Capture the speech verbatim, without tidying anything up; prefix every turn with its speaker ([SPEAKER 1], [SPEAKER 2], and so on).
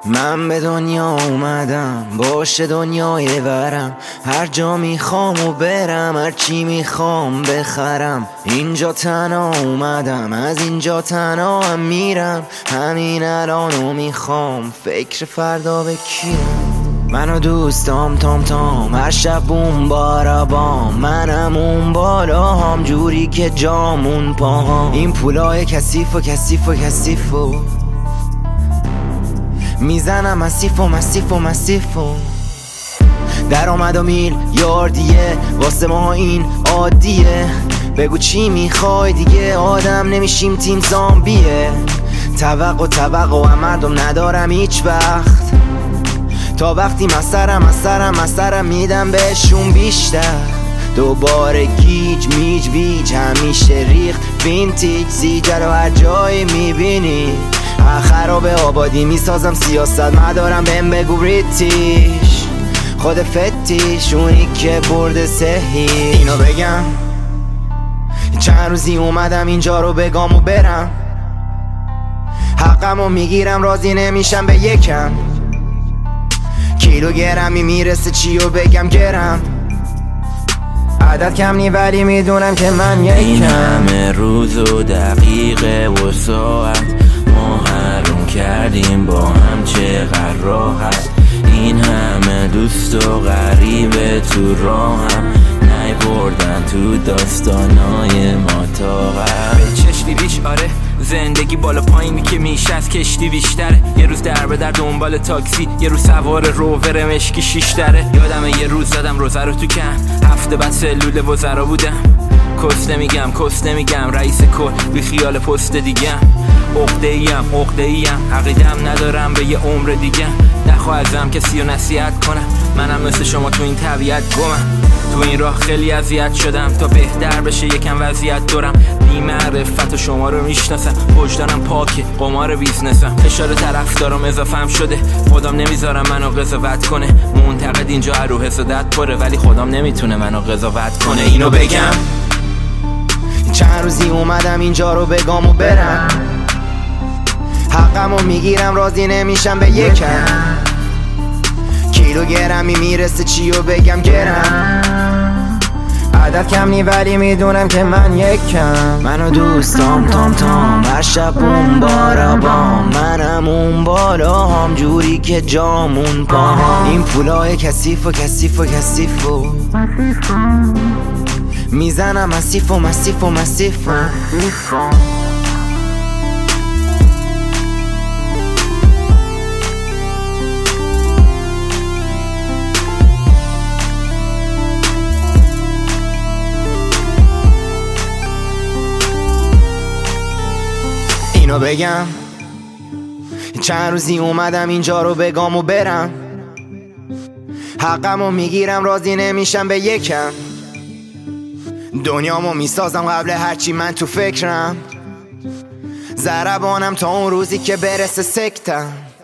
[SPEAKER 1] من به دنیا اومدم باشه دنیای ورم، هر جا میخوام و برم، هر چی میخوام بخرم. اینجا تنها اومدم، از اینجا تنها هم میرم، همین الانو میخوام، فکر فردا به کیم. من و دوستام تام تام هر شب بوم بارابام، منم اون بالا هم جوری که جامون پاهام. این پولای کثیف و کثیف و کثیف و میزنم مسیف و مسیف و مسیف و در آمد و میل یاردیه، واسه ما این عادیه. بگو چی میخوای دیگه، آدم نمیشیم تیم زامبیه. توقع توقع مردم ندارم هیچ وقت، تا وقتی مسرم مسرم مسرم میدم بهشون بیشتر. دوباره گیج میج ویج همیشه ریخت وینتیج زیجه رو هر جایی میبینی. خراب آبادی میسازم سیاست مدارم بهم بگو بریتیش، خود فتیش اونی که برده سهی. اینو بگم چند روزی اومدم اینجا رو بگم و برم، حقمو میگیرم راضی نمیشم به یکم. کیلوگرمی میرسه چی و بگم گرم، عدد کم نی ولی میدونم که من یکم.
[SPEAKER 2] این همه روز و دقیقه و ساعت ما حروم کردیم با هم چقدر راحت. این همه دوست و غریبه تو راهم نیبردن تو داستانای ما طاقت.
[SPEAKER 3] به چشمی بیش آره زندگی بالا پایینی که میشه از کشتی بیشتره. یه روز در به در دنبال تاکسی، یه روز سوار روور مشکی شیشتره. یادمه یه روز زدم روزه رو تو کن، هفته بعد سلول وزرا بودم. کس نمیگم کس نمیگم رئیس کل بی خیال پست دیگم. عقده ایم عقده ایم عقیدم ندارم به یه عمر دیگه. نخواه ازم کسی رو نصیحت کنم، منم مثل شما تو این طبیعت گمم. تو این راه خیلی اذیت شدم تا بهتر بشه یکم وضعیت دارم. بی معرفت و شما رو میشناسم، وجدانم پاکه قمار بیزنسم. فشار طرف دارم اضافم شده، خودم نمیذارم منو قضاوت کنه. منتقد اینجا رو حسادت پره ولی خودم نمیتونه منو قضاوت کنه. اینو بگم
[SPEAKER 1] چند روزی اومدم اینجا رو بگم و برم، حقمو میگیرم راضی نمیشم به یکم. کیلوگرمی میرسه چی و بگم گرم، عدد کم نی ولی میدونم که من یکم. من و دوستام تام تام هر شب بوم بارابام، منم اون بالا هم جوری که جامون پاهام. این پولای کثیف و کثیف و کثیف و میزنم مسیف و مسیف و مسیف و اینو بگم چند روزی اومدم اینجا رو بگم و برم، حقمو میگیرم راضی نمیشم به یکم. دنیامو میسازم قبل هرچی من تو فکرم، ضربانم تا اون روزی که برسه سکتم.